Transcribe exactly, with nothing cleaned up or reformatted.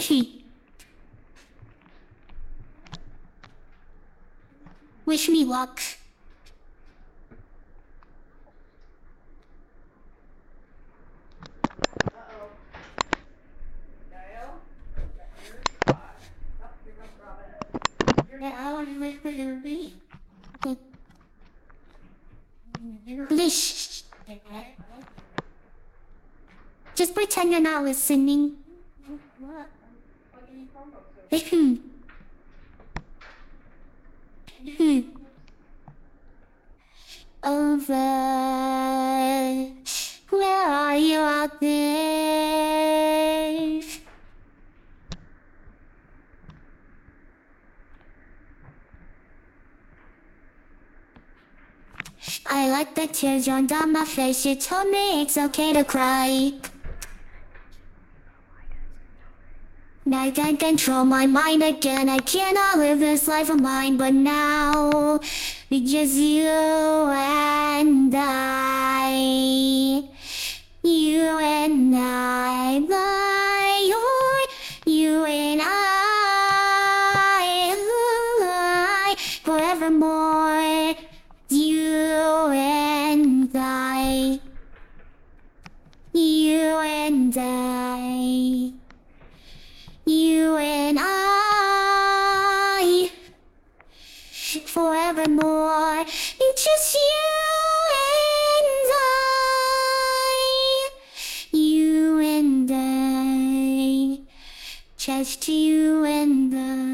Wish me luck. Please. Just pretend you're not listening. Hmm. Hmm. Over. Where are you out there? I like the tears run down my face. You told me it's okay to cry. Now I can't control my mind again. I cannot live this life of mine. But now, it's just you and I. You and I, my heart. You and I, forevermore. You and I. You and I. You and I, forevermore. It's just you and I. You and I, just you and I.